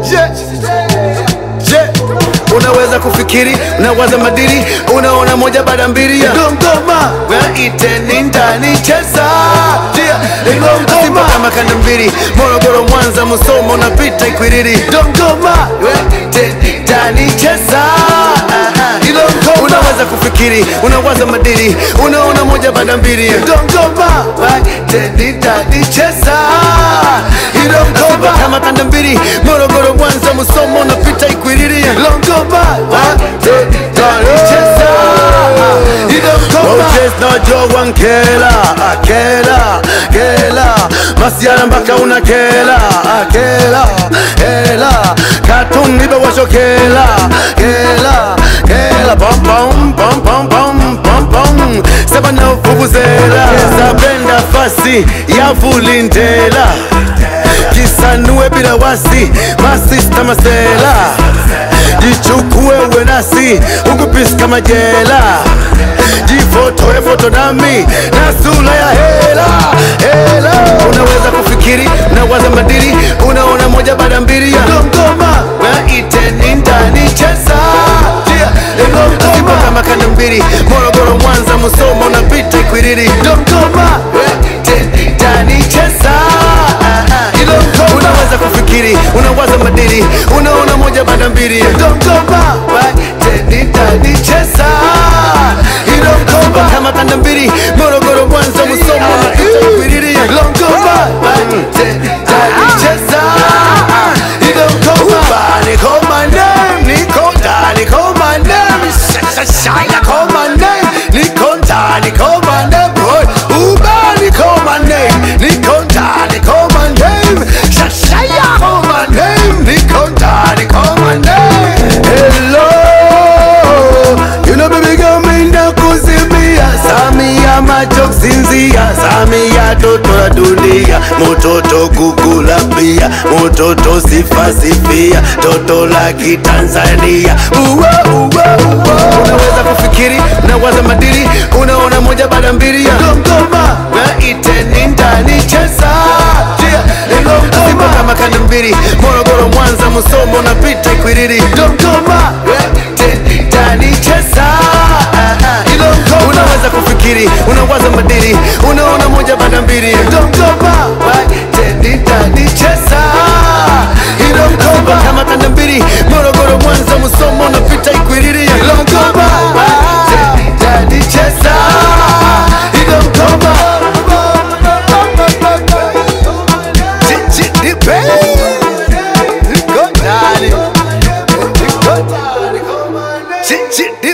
Unaweza kufikiri, unawaza madiri, unaona moja baada mbili ya ngoma. Iteni ndani cheza Simba kama kanda mbili, Morogoro, Mwanza, Musoma, unapita Ikwiriri. Ngoma iteni ndani cheza. Unaweza kufikiri, unawaza madiri, unaona moja baada mbili ya ngoma. Iteni ndani cheza Simba kama kanda mbili, Morogoro, Mwanza, Musoma, unapita Ikwiriri. Ngoma iteni ndani cheza. Najua nkela, kela Masiara mpaka unakela, kela Katuni bewasho kela, Bom bom bom bom bom bom bom Saba na ufubuzela Zabenda fasi ya vulindela Kisanue bila wasi, masista masela Jichukue uwe nasi, ungupisi kama jela Jifotoe foto nami, na sura ya hela Unaweza kufikiri, unawaza madiri, unaona moja baada mbili ya ngoma. Iteni ndani cheza Simba kama kanda mbili, Morogoro, Mwanza, Musoma, unapita Ikwiriri. Ngoma iteni ndani cheza Unaweza kufikiri, unawaza madiri, unaona moja baada mbili ya ngoma. Iteni ndani cheza Simba kama kanda mbili, Morogoro, Mwanza, Musoma, unapita Ikwiriri. Ngoma iteni ndani cheza Call my name, Nikonda, call my name, Shaya, call my name, Nikonda, call my name, boy, Uba, call my name, Nikonda, call my name, Shaya, call my name, Nikonda, call my name. Hello, you know baby girl, me na kuzimia, Samia macho zinzia, Samia toto la dunia, mototo kukula pia, mototo sifa sifia, toto la kitanzania. Unaweza kufikiri, unawaza madiri, unaona moja baada mbili ya ngoma. Iteni ndani cheza Simba kama kanda mbili, Morogoro, Mwanza, Musoma, unapita Ikwiriri. Ngoma iteni ndani cheza Unaweza kufikiri, unawaza madiri, unaona moja baada mbili ya ngoma. Iteni ndani cheza Simba kama kanda mbili, Morogoro, Mwanza, Musoma, unapita Ikwiriri. Ngoma iteni ndani cheza Chit